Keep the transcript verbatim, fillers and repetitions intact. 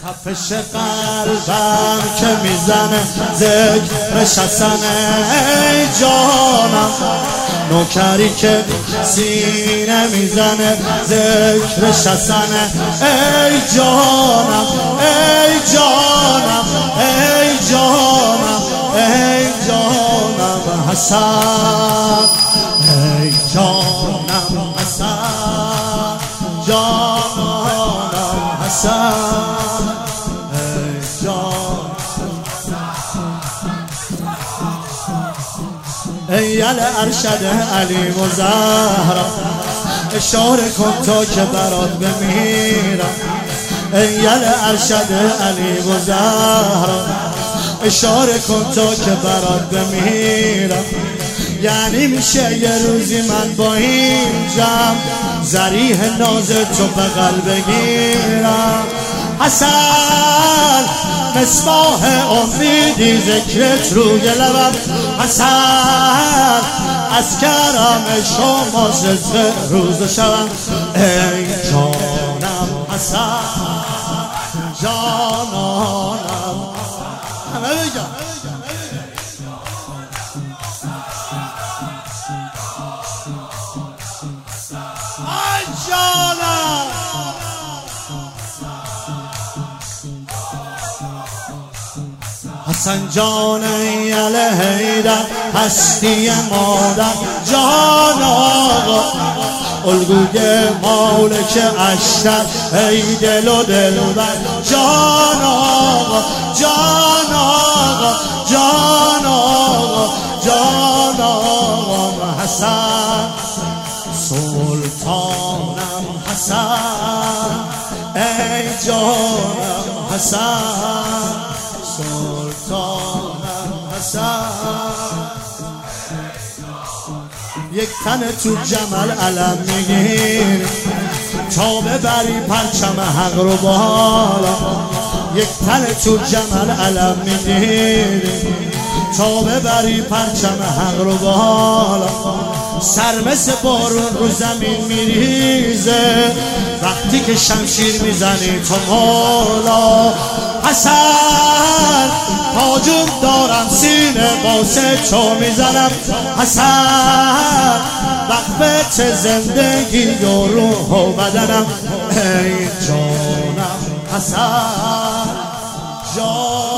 تپش قلبم که میزنه ذکرش حسنه ای جانم، نوکری که سینه میزنه ذکرش حسنه ای جانم ای جانم ای جانم ای جانم حسن ای جانم حسن جانم حسن ای الارشد علی و زهرا اشاره کن تا که برات بمیرم. ای الارشد علی و زهرا اشاره کن تا که برات بمیرم. یعنی میشه یه روزی من با این جمع ذریح ناز تو بغل بگیرم. حسن مصباح امیدی ذکرت روی لبم، حسن از کرم شما رزق روز و شبم. ای جانم حسن جانانم همه بگم ای جانم حسن جان ایل حیدر هستی مادر جان آقا الگوی مالک اشتر ای دل و دلبر جان آقا جان آقا جان آقا جان آقا حسن سلطانم حسن ای جانم حسن سلطانم حسن. یک تن تو جمل علم میگیری تا ببری پرچم حق رو بالا. یک تن تو جمل علم میگیری تا ببری پرچم حق رو بالا. سر مثل بارون رو زمین میریزه وقتی که شمشیر میزنی تو مولا. حسن تاجم دارم سینه باسه چو میزنم. حسن وقفت زندگی و روح و بدنم. ای جانم حسن جان